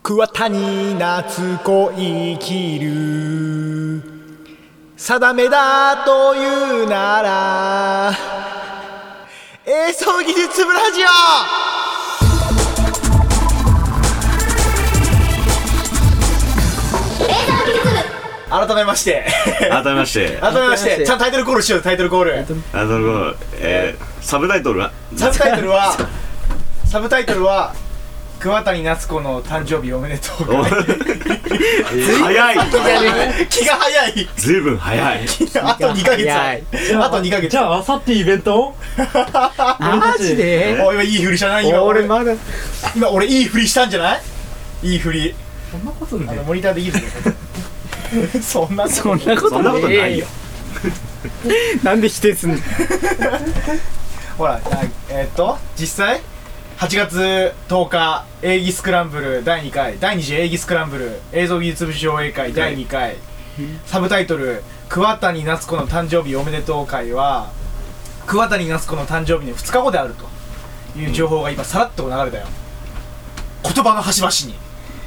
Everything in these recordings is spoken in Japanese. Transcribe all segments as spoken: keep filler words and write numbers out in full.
桑谷夏子生きる定めだというなら映像技術部ラジオ。改めまして改めまして改めましてちゃんとタイトルコールしよう。タイトルコールタイトルコール、えー、サブタイトルはサブタイトルはサブタイトルは桑谷夏子の誕生日おめでとう。 早い気が早い。 ずいぶん早い。 あとにかげつあとにかげつ。 じゃああさってイベントマジでおい今いい振りしたな。今俺まだ今俺いい振りしたんじゃない？いい振り。 そんなことねあのモニターでいいですよそんなことそんなことそんなことないよ。 なんで否定すんのほらえー、っと実際はちがつとおかエイギスクランブルだいにかいだいに次エイギスクランブル映像技術部上映会だいにかい、サブタイトル桑谷夏子の誕生日おめでとう会は桑谷夏子の誕生日のふつかごであるという情報が今さらっと流れたよ。言葉の端々に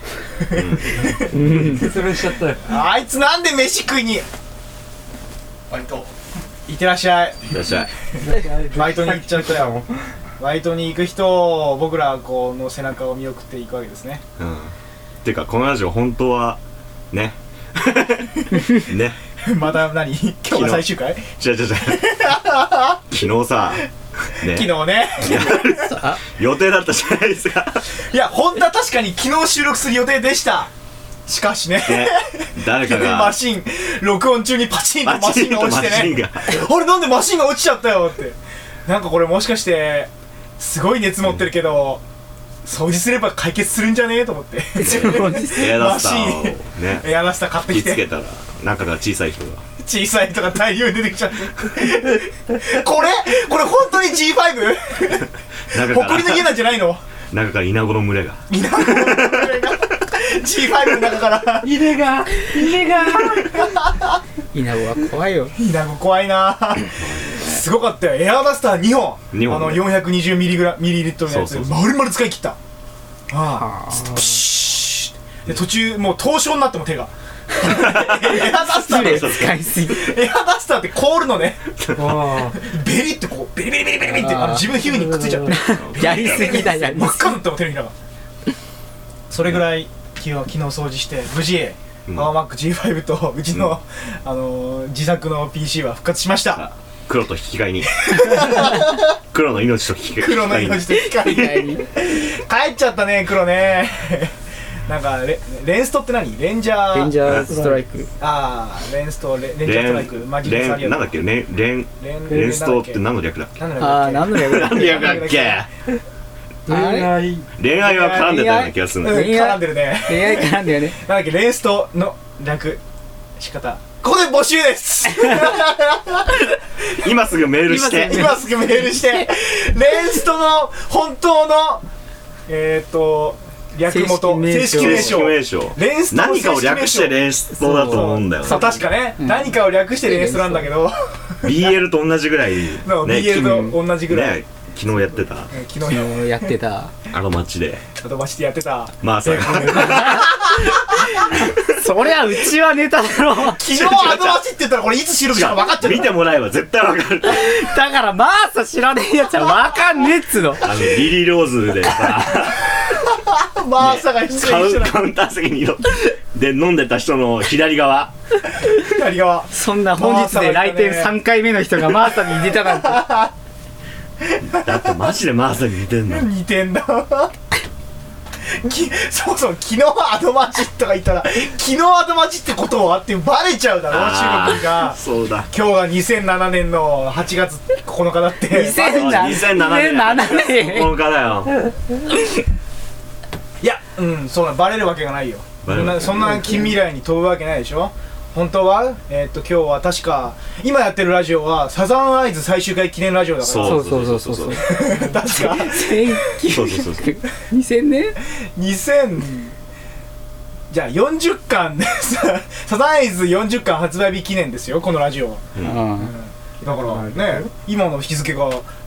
説明しちゃったよ。 あいつなんで飯食いにバイトいってらっしゃい。 いらっしゃい。 バイトに行っちゃったよ。バイトに行く人を僕らこの背中を見送っていくわけですね。 うん。てかこのラジオ本当はねねまた何今日が最終回？ 違う違う違う昨日さ、ね、 昨日ね予定だったじゃないですか。 いや本当は確かに昨日収録する予定でした。しかしね、 ね誰かがマシン録音中にパチンとマシンが落ちてねあれなんでマシンが落ちちゃったよって。なんかこれもしかしてすごい熱持ってるけど、うん、掃除すれば解決するんじゃねえと思ってエアダスターをねエアダスター買ってきてつけたら中が小さい人が小さい人が大量に出てきちゃってこれこれ本当に ジーファイブ？ 誇りの家なんじゃないの？ 中からイナゴの群れがイナゴの群れがジーファイブ の中から稲が稲がイナゴは怖いよ。 イナゴ怖いなすごかったよ。エアダスターにほん、 にほんね、 あの よんひゃくにじゅうミリリットル のやつそうそうそう丸々使い切った。ああピシッで途中もう凍傷になっても手がエアダスターで使いすぎ。 エアダスターって凍るのねあベリってこうベリベリベリベリってあの自分の皮膚にくっついちゃってやりすぎだやりすぎ。 真っ赤になったも手のひらがそれぐらい昨日昨日掃除して無事パワーマック ジーファイブ とうちの、うん、あのー、自作の ピーシー は復活しました。 黒と引き換えに黒の命と引き換えに黒の命と引き換えに帰っちゃったね黒ねなんか レ, レンストって何？レンジャーレンジャーストライク。 ああレンスト レ, レンジャーストライクマジでサリアなんだっけレンレンレンストって何の略だっけ？ ああ何の略だっけ？ 何の略だっけ？ 恋愛恋愛は絡んでたような気がするんだけど、うん、絡んでるね。 恋愛絡んでるね。 なんだっけレンストの略仕方ここで募集です今すぐメールして今すぐメールしてレンストの本当のえっ、ー、と略元正式名称名称レンスト何かを略してレンストだと思うんだよね。 そう確かね、うん、何かを略してレンストなんだけどビーエル と同じぐらい、ね、 ビーエル と同じぐらい、 ね、昨日やってた、うん、 昨日やってたアドマッチでアドマッチでやってたまあさそりゃうちはネタだろ昨日アドマッチって言ったらこれいつ収録したか分かっちゃう。 見てもらえば絶対分かるだからマーサ知らねえやつは分かんねえっつの。 あのリリーローズでさマーサが出演してたカウンター席にで飲んでた人の左側左側そんな本日で来店さんかいめの人がマーサに似てたなんてだってマジでマーサに似てんの。 似てんだきそもそも昨日アドマチとか言ったら昨日アドマチってことはってバレちゃうだろ収録が。 そうだ今日がにせんななねんのはちがつここのかだってにせんななねんここのかだよいやうんそうなバレるわけがないよ。そんなそんな近未来に飛ぶわけないでしょ。本当はえー、っと今日は確か今やってるラジオはサザンアイズ最終回記念ラジオだからそうそうそうそうそう確かそうそうそうにせんねんにせんじゃあよんじゅっかんサザンアイズよんじゅっかん発売日記念ですよこのラジオは、うんうん、だからね今の日付が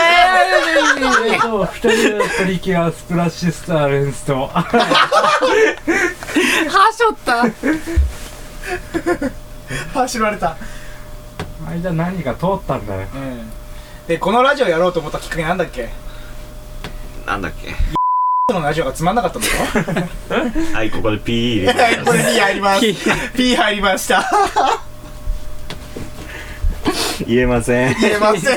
えっと、二人でプリキュアスプラッシュスターレンスとはしょった走られた。 間何が通ったんだよ。 うんでこのラジオやろうと思ったきっかけなんだっけ？ なんだっけ。 このラジオがつまんなかったんだろ。 はいここでピー入れてはいこれ P 入ります。P 入りました。 言えません。 言えません。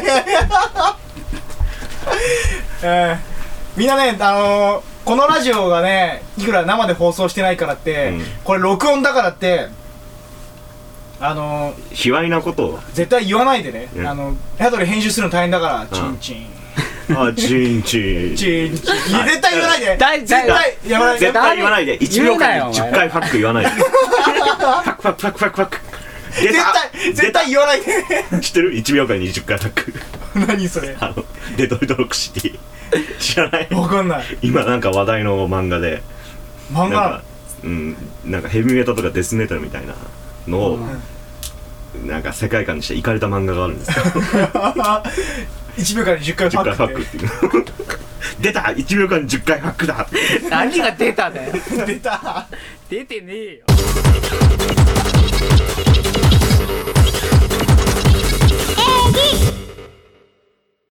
うんみんなね、あのー、このラジオがねいくら生で放送してないからって、うん、これ録音だからってあのー、 卑猥なことを絶対言わないでね、うん、あの後で編集するの大変だから、うん、チンチンあチンチンチンチン絶対言わないで絶対言わないで絶対言わないでいちびょうかんにじゅっかいファック言わないでファックファックファックファックファック絶対絶対言わないで知ってるいちびょうかんにじゅっかいファック何それあのデトロイトロックシティ知らない？ わかんない。 今なんか話題の漫画で漫画なんかうんなんかヘビメタとかデスメタルみたいなのを、うん、なんか世界観にしてイカれた漫画があるんですよいちびょうかんにじゅっかいファックっていう出たいちびょうかんにじゅっかいファックだ何が出ただよ出た出てねえよ